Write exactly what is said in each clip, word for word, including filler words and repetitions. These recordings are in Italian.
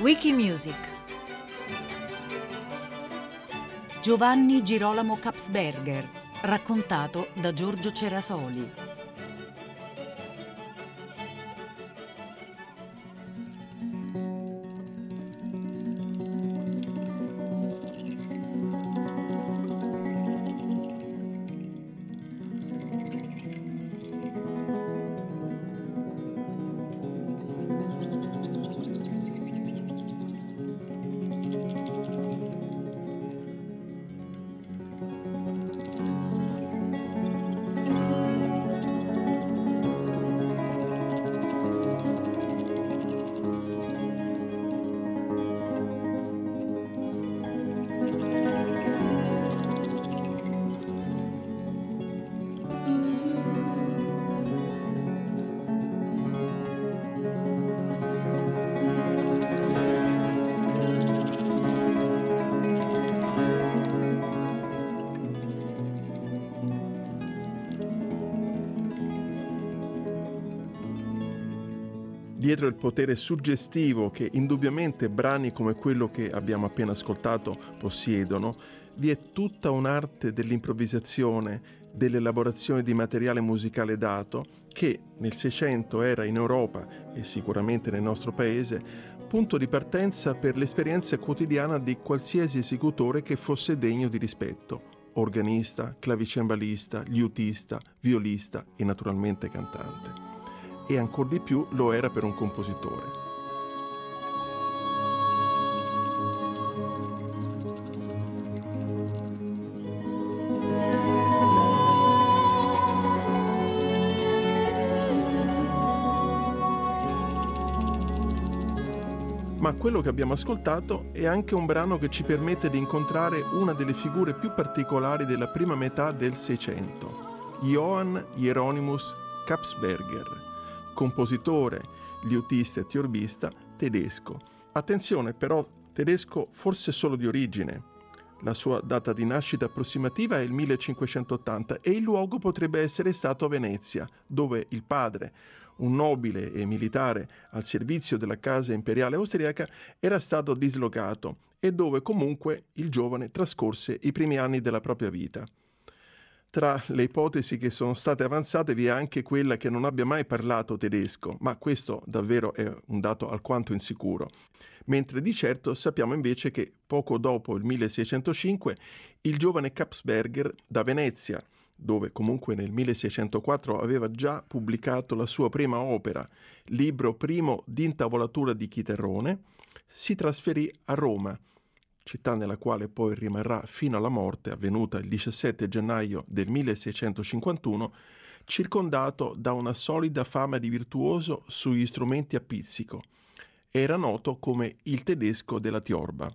Wikimusic. Giovanni Girolamo Kapsberger, raccontato da Giorgio Cerasoli. Dietro il potere suggestivo che indubbiamente brani come quello che abbiamo appena ascoltato possiedono, vi è tutta un'arte dell'improvvisazione, dell'elaborazione di materiale musicale dato, che nel Seicento era in Europa e sicuramente nel nostro paese punto di partenza per l'esperienza quotidiana di qualsiasi esecutore che fosse degno di rispetto: organista, clavicembalista, liutista, violista e naturalmente cantante. E ancor di più lo era per un compositore. Ma quello che abbiamo ascoltato è anche un brano che ci permette di incontrare una delle figure più particolari della prima metà del Seicento, Johann Hieronymus Kapsberger, compositore, liutista e tiorbista tedesco. Attenzione però, tedesco forse solo di origine. La sua data di nascita approssimativa è il millecinquecentottanta e il luogo potrebbe essere stato Venezia, dove il padre, un nobile e militare al servizio della casa imperiale austriaca, era stato dislocato e dove comunque il giovane trascorse i primi anni della propria vita. Tra le ipotesi che sono state avanzate vi è anche quella che non abbia mai parlato tedesco, ma questo davvero è un dato alquanto insicuro. Mentre di certo sappiamo invece che poco dopo il milleseicentocinque il giovane Kapsberger da Venezia, dove comunque nel milleseicentoquattro aveva già pubblicato la sua prima opera, libro primo d'intavolatura di chitarrone, si trasferì a Roma, città nella quale poi rimarrà fino alla morte, avvenuta il diciassette gennaio del milleseicentocinquantuno, circondato da una solida fama di virtuoso sugli strumenti a pizzico. Era noto come il tedesco della tiorba.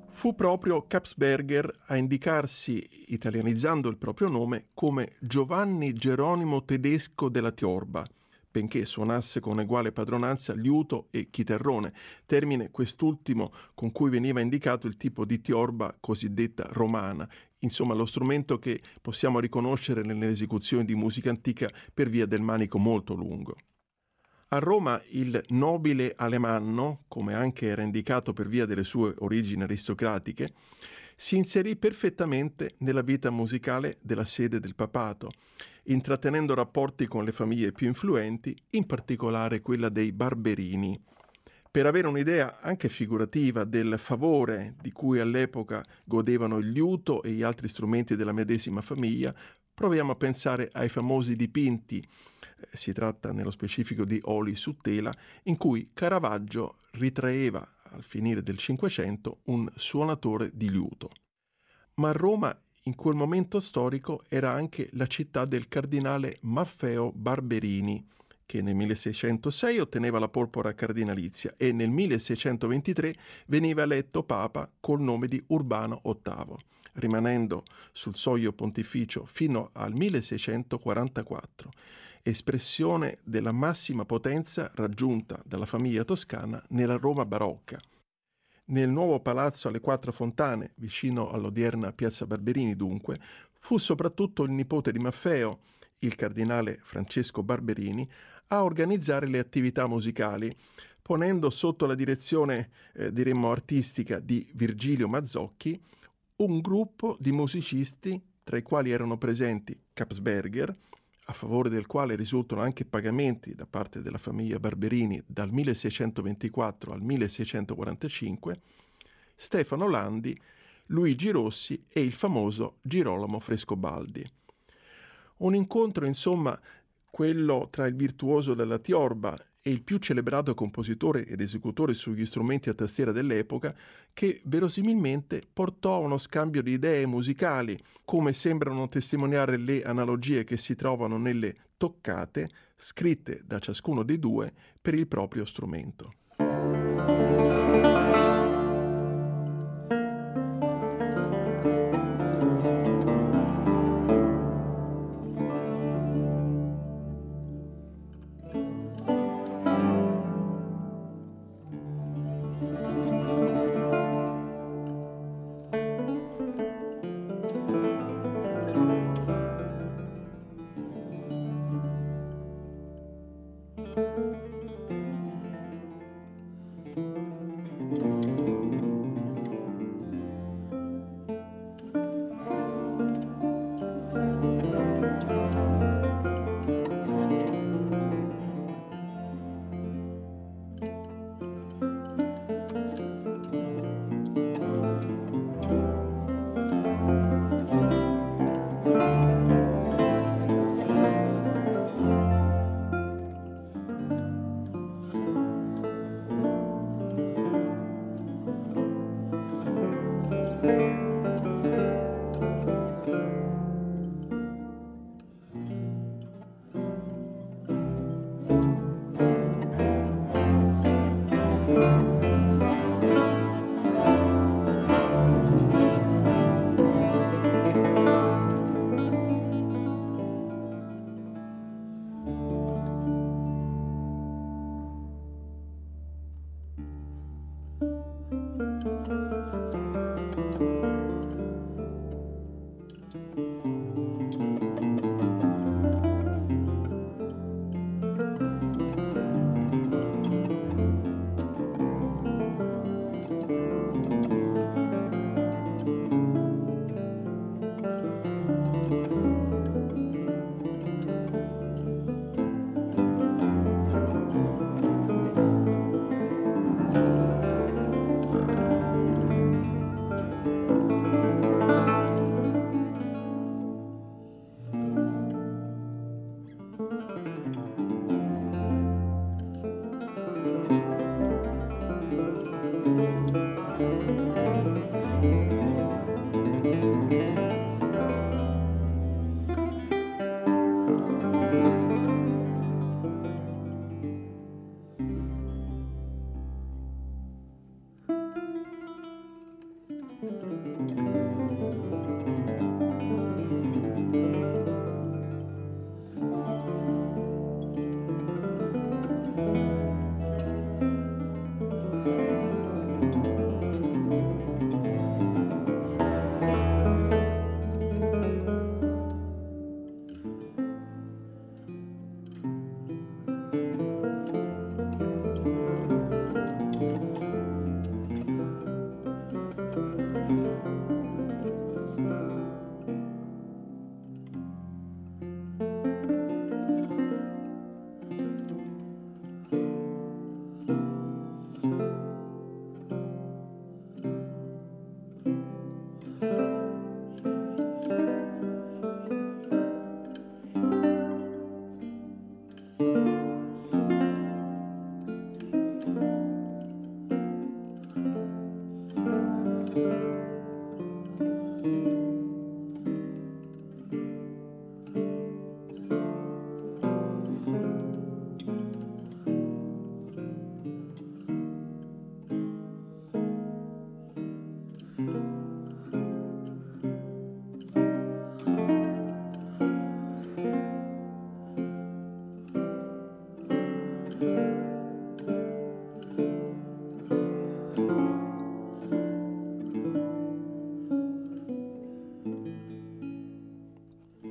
Fu proprio Kapsberger a indicarsi, italianizzando il proprio nome, come Giovanni Geronimo Tedesco della Tiorba, benché suonasse con eguale padronanza liuto e chitarrone, termine quest'ultimo con cui veniva indicato il tipo di tiorba cosiddetta romana, insomma lo strumento che possiamo riconoscere nelle esecuzioni di musica antica per via del manico molto lungo. A Roma il nobile alemanno, come anche era indicato per via delle sue origini aristocratiche, si inserì perfettamente nella vita musicale della sede del papato, intrattenendo rapporti con le famiglie più influenti, in particolare quella dei Barberini. Per avere un'idea anche figurativa del favore di cui all'epoca godevano il liuto e gli altri strumenti della medesima famiglia, proviamo a pensare ai famosi dipinti. Si tratta nello specifico di oli su tela, in cui Caravaggio ritraeva al finire del Cinquecento un suonatore di liuto. Ma Roma in quel momento storico era anche la città del cardinale Maffeo Barberini, che nel milleseicentosei otteneva la porpora cardinalizia e nel milleseicentoventitré veniva eletto papa col nome di Urbano ottavo, rimanendo sul soglio pontificio fino al milleseicentoquarantaquattro, espressione della massima potenza raggiunta dalla famiglia toscana nella Roma barocca. Nel nuovo palazzo alle Quattro Fontane, vicino all'odierna Piazza Barberini dunque, fu soprattutto il nipote di Maffeo, il cardinale Francesco Barberini, a organizzare le attività musicali, ponendo sotto la direzione, eh, diremmo artistica, di Virgilio Mazzocchi, un gruppo di musicisti, tra i quali erano presenti Kapsberger, a favore del quale risultano anche pagamenti da parte della famiglia Barberini dal milleseicentoventiquattro al milleseicentoquarantacinque, Stefano Landi, Luigi Rossi e il famoso Girolamo Frescobaldi. Un incontro, insomma, quello tra il virtuoso della tiorba e il più celebrato compositore ed esecutore sugli strumenti a tastiera dell'epoca, che verosimilmente portò a uno scambio di idee musicali, come sembrano testimoniare le analogie che si trovano nelle toccate scritte da ciascuno dei due per il proprio strumento.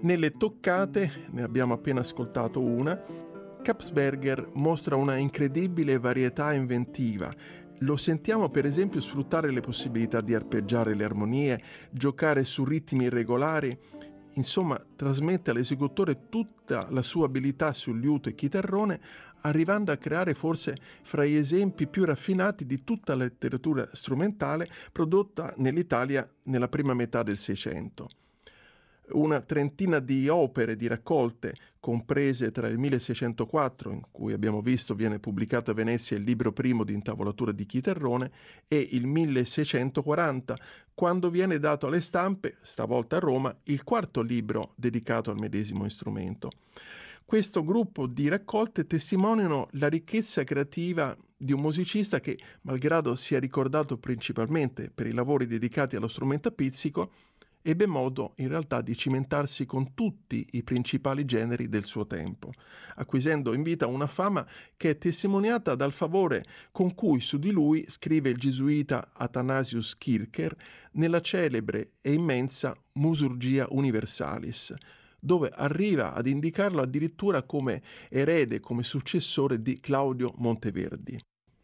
Nelle toccate, ne abbiamo appena ascoltato una, Kapsberger mostra una incredibile varietà inventiva. Lo sentiamo per esempio sfruttare le possibilità di arpeggiare le armonie, giocare su ritmi irregolari, insomma trasmette all'esecutore tutta la sua abilità sul liuto e chitarrone, arrivando a creare forse fra gli esempi più raffinati di tutta la letteratura strumentale prodotta nell'Italia nella prima metà del Seicento. Una trentina di opere, di raccolte, comprese tra il milleseicentoquattro, in cui abbiamo visto viene pubblicato a Venezia il libro primo di intavolatura di chitarrone, e il milleseicentoquaranta, quando viene dato alle stampe, stavolta a Roma, il quarto libro dedicato al medesimo strumento. Questo gruppo di raccolte testimoniano la ricchezza creativa di un musicista che, malgrado sia ricordato principalmente per i lavori dedicati allo strumento a pizzico, ebbe modo in realtà di cimentarsi con tutti i principali generi del suo tempo, acquisendo in vita una fama che è testimoniata dal favore con cui su di lui scrive il gesuita Athanasius Kircher nella celebre e immensa Musurgia Universalis, dove arriva ad indicarlo addirittura come erede, come successore di Claudio Monteverdi.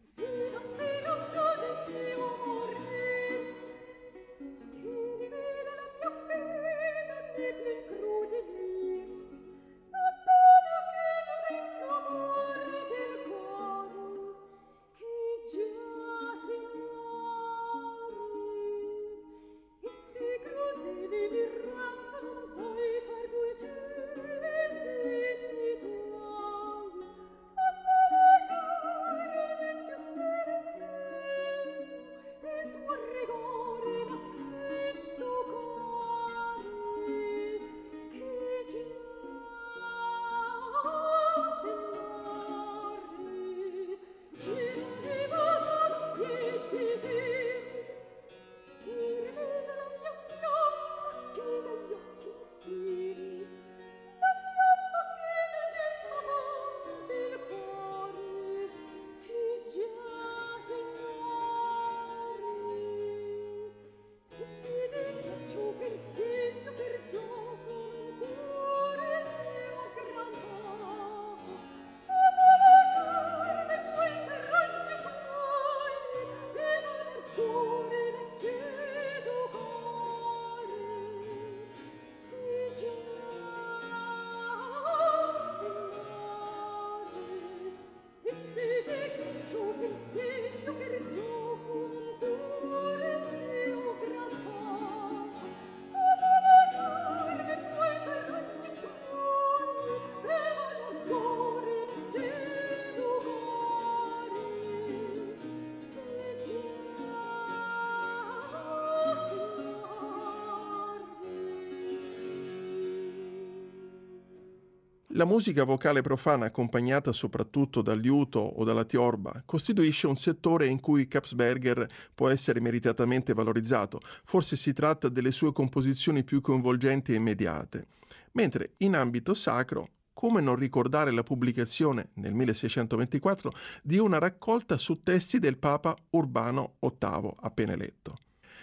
La musica vocale profana, accompagnata soprattutto dal liuto o dalla tiorba, costituisce un settore in cui Kapsberger può essere meritatamente valorizzato. Forse si tratta delle sue composizioni più coinvolgenti e immediate. Mentre in ambito sacro, come non ricordare la pubblicazione nel milleseicentoventiquattro di una raccolta su testi del Papa Urbano ottavo, appena eletto.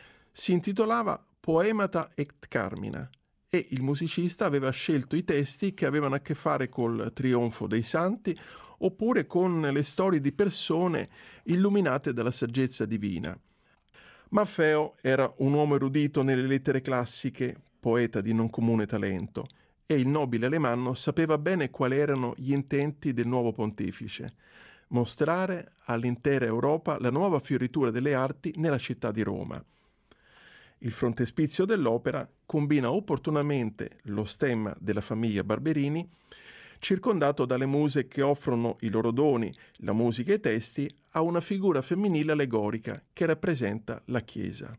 Si intitolava Poemata et Carmina, e il musicista aveva scelto i testi che avevano a che fare col trionfo dei santi oppure con le storie di persone illuminate dalla saggezza divina. Maffeo era un uomo erudito nelle lettere classiche, poeta di non comune talento, e il nobile Alemanno sapeva bene quali erano gli intenti del nuovo pontefice: mostrare all'intera Europa la nuova fioritura delle arti nella città di Roma. Il frontespizio dell'opera combina opportunamente lo stemma della famiglia Barberini, circondato dalle muse che offrono i loro doni, la musica e i testi, a una figura femminile allegorica che rappresenta la Chiesa.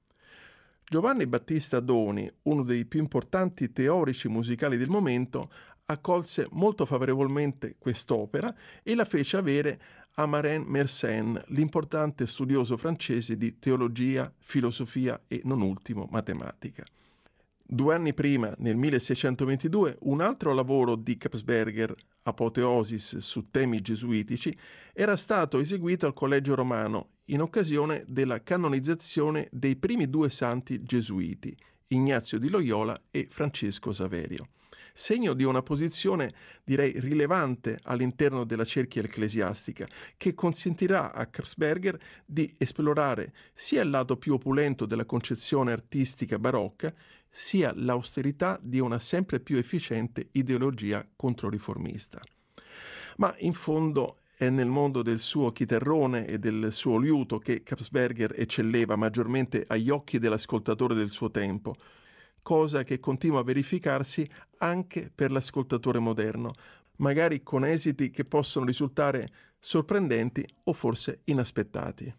Giovanni Battista Doni, uno dei più importanti teorici musicali del momento, accolse molto favorevolmente quest'opera e la fece avere a Marin Mersenne, l'importante studioso francese di teologia, filosofia e, non ultimo, matematica. Due anni prima, nel milleseicentoventidue, un altro lavoro di Kapsberger, Apoteosis su temi gesuitici, era stato eseguito al Collegio Romano in occasione della canonizzazione dei primi due santi gesuiti, Ignazio di Loyola e Francesco Saverio. Segno di una posizione, direi, rilevante all'interno della cerchia ecclesiastica, che consentirà a Kapsberger di esplorare sia il lato più opulento della concezione artistica barocca, sia l'austerità di una sempre più efficiente ideologia controriformista. Ma in fondo è nel mondo del suo chitarrone e del suo liuto che Kapsberger eccelleva maggiormente agli occhi dell'ascoltatore del suo tempo, cosa che continua a verificarsi anche per l'ascoltatore moderno, magari con esiti che possono risultare sorprendenti o forse inaspettati.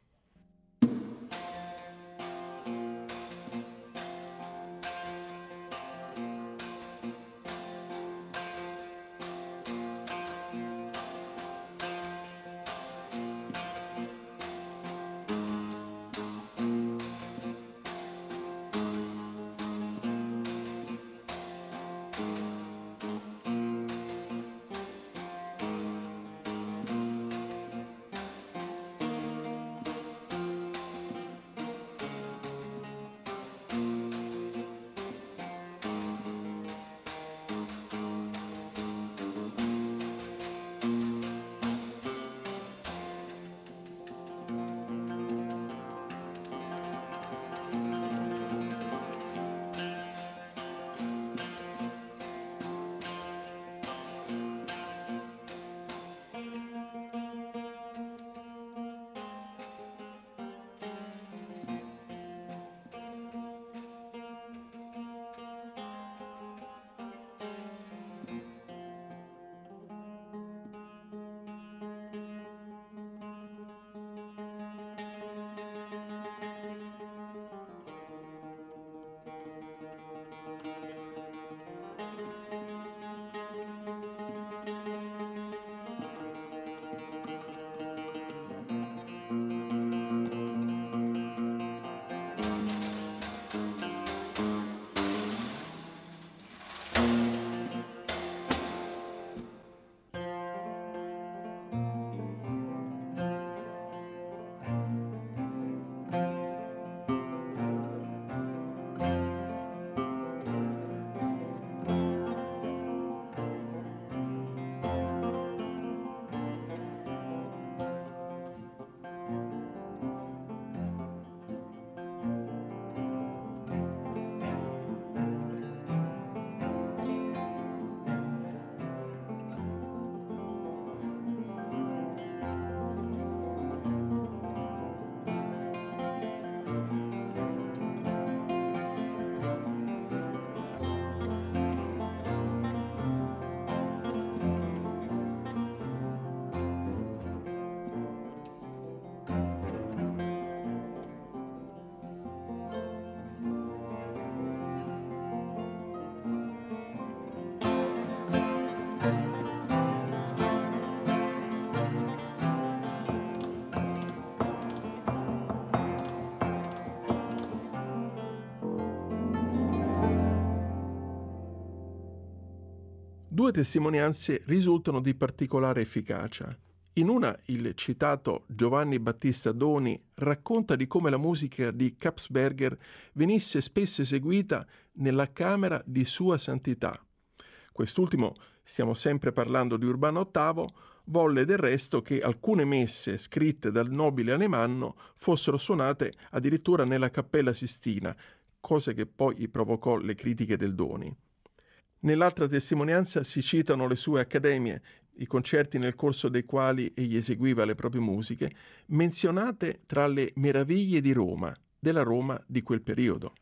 Due testimonianze risultano di particolare efficacia. In una, il citato Giovanni Battista Doni racconta di come la musica di Kapsberger venisse spesso eseguita nella camera di Sua Santità. Quest'ultimo, stiamo sempre parlando di Urbano ottavo, volle del resto che alcune messe scritte dal nobile alemanno fossero suonate addirittura nella Cappella Sistina, cosa che poi provocò le critiche del Doni. Nell'altra testimonianza si citano le sue accademie, i concerti nel corso dei quali egli eseguiva le proprie musiche, menzionate tra le meraviglie di Roma, della Roma di quel periodo.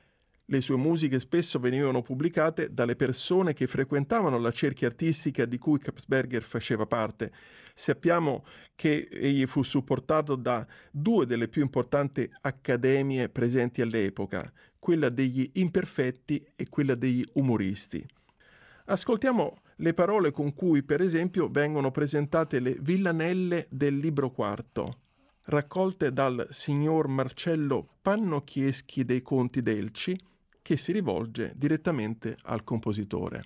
Le sue musiche spesso venivano pubblicate dalle persone che frequentavano la cerchia artistica di cui Kapsberger faceva parte. Sappiamo che egli fu supportato da due delle più importanti accademie presenti all'epoca, quella degli imperfetti e quella degli umoristi. Ascoltiamo le parole con cui, per esempio, vengono presentate le villanelle del libro quarto, raccolte dal signor Marcello Pannocchieschi dei Conti d'Elci, che si rivolge direttamente al compositore.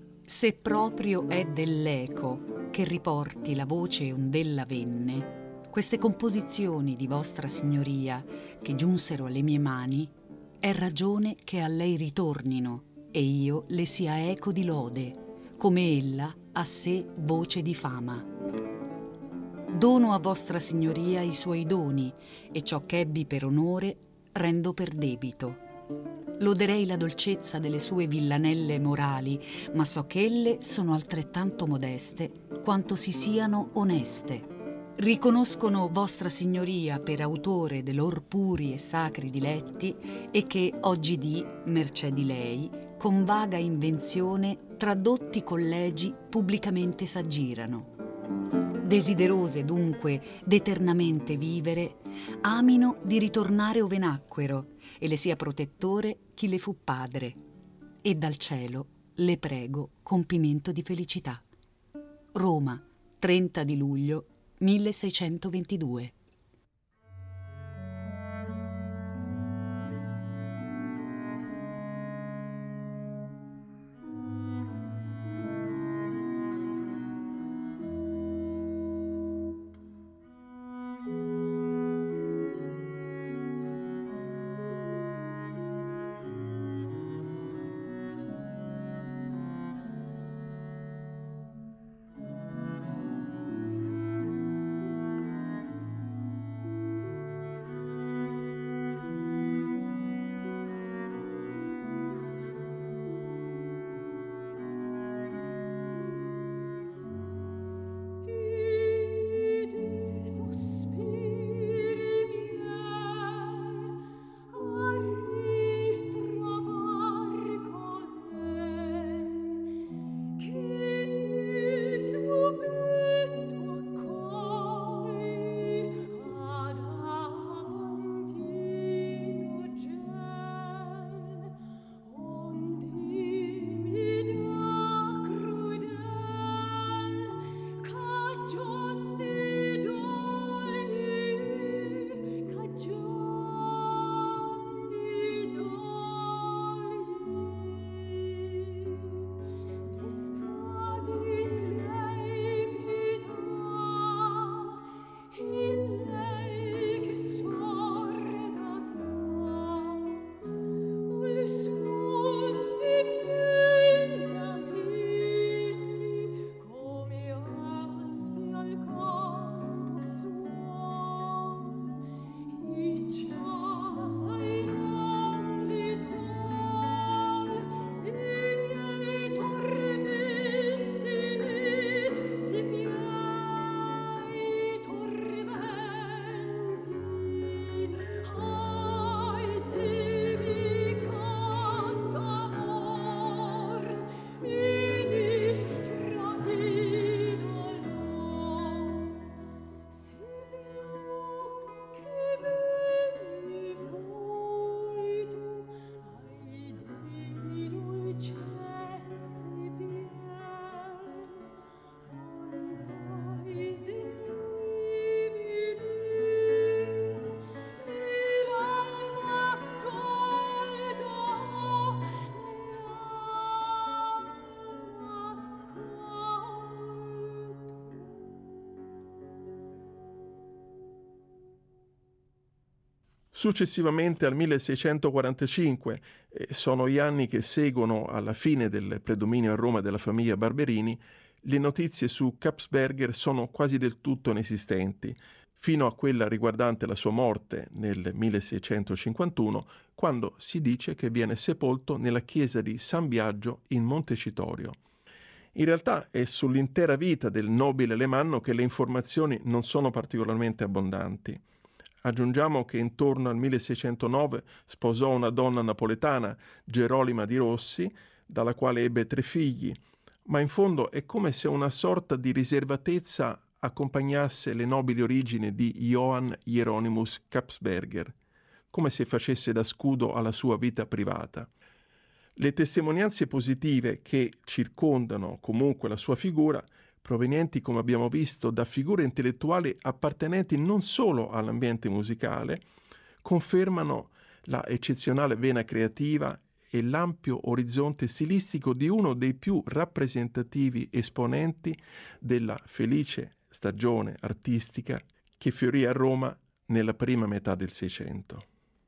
Se proprio è dell'eco che riporti la voce ondella venne, queste composizioni di Vostra Signoria che giunsero alle mie mani è ragione che a lei ritornino e io le sia eco di lode, come ella a sé voce di fama. Dono a Vostra Signoria i suoi doni e ciò ch'ebbi per onore rendo per debito. Loderei la dolcezza delle sue villanelle morali, ma so che elle sono altrettanto modeste quanto si siano oneste. Riconoscono Vostra Signoria per autore de lor puri e sacri diletti e che oggidì, mercé di lei, con vaga invenzione tradotti collegi pubblicamente s'aggirano. Desiderose dunque d'eternamente vivere, amino di ritornare ove nacquero e le sia protettore chi le fu padre. E dal cielo le prego compimento di felicità. Roma, trenta di luglio milleseicentoventidue. Successivamente al milleseicentoquarantacinque, eh, sono gli anni che seguono alla fine del predominio a Roma della famiglia Barberini, le notizie su Kapsberger sono quasi del tutto inesistenti, fino a quella riguardante la sua morte nel milleseicentocinquantuno, quando si dice che viene sepolto nella chiesa di San Biagio in Montecitorio. In realtà è sull'intera vita del nobile alemanno che le informazioni non sono particolarmente abbondanti. Aggiungiamo che intorno al milleseicentonove sposò una donna napoletana, Gerolima di Rossi, dalla quale ebbe tre figli, ma in fondo è come se una sorta di riservatezza accompagnasse le nobili origini di Johann Hieronymus Kapsberger, come se facesse da scudo alla sua vita privata. Le testimonianze positive che circondano comunque la sua figura, provenienti, come abbiamo visto, da figure intellettuali appartenenti non solo all'ambiente musicale, confermano la eccezionale vena creativa e l'ampio orizzonte stilistico di uno dei più rappresentativi esponenti della felice stagione artistica che fiorì a Roma nella prima metà del Seicento.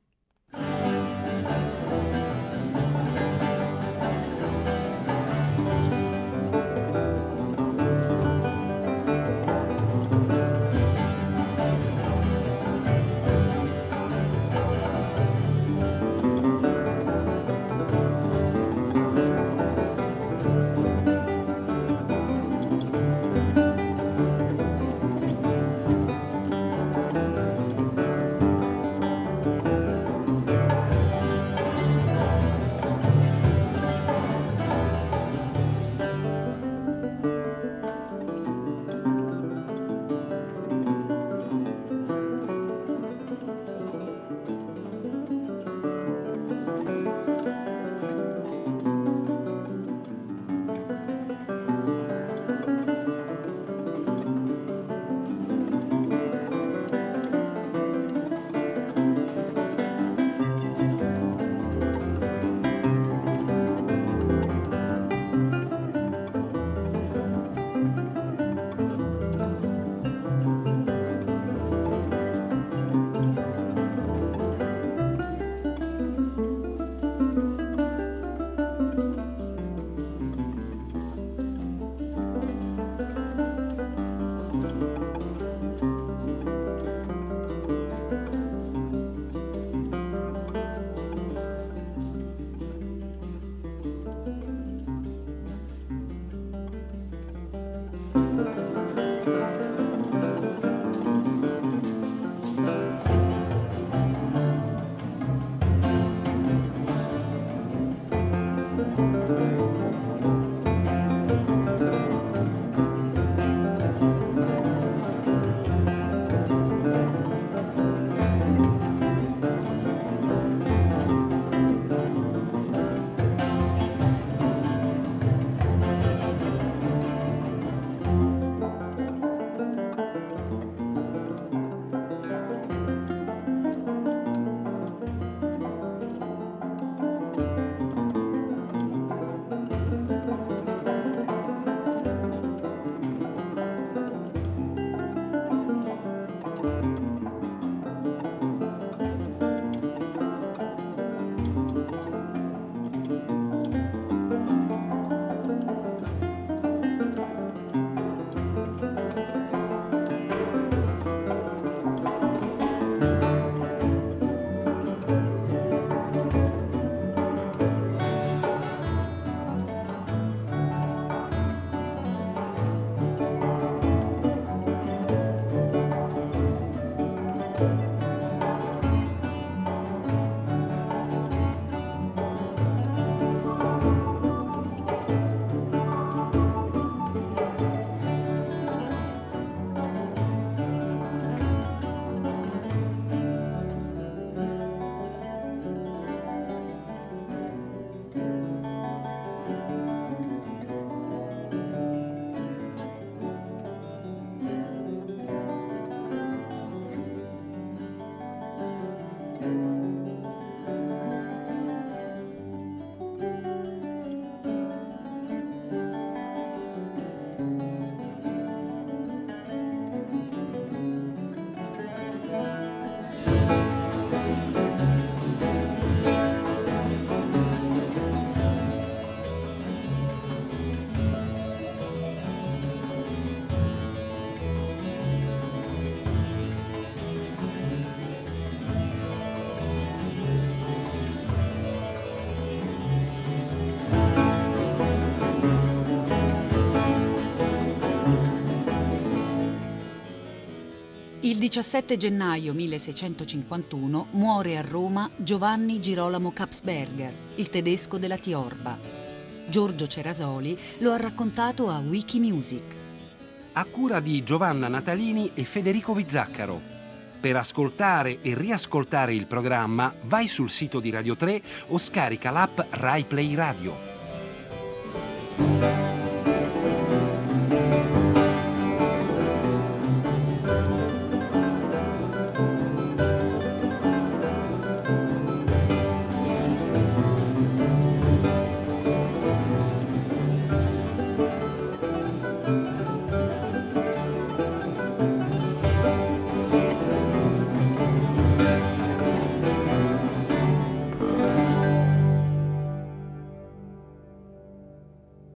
Il diciassette gennaio milleseicentocinquantuno muore a Roma Giovanni Girolamo Kapsberger, il tedesco della Tiorba. Giorgio Cerasoli lo ha raccontato a Wikimusic. A cura di Giovanna Natalini e Federico Vizzaccaro. Per ascoltare e riascoltare il programma vai sul sito di Radio tre o scarica l'app Rai Play Radio.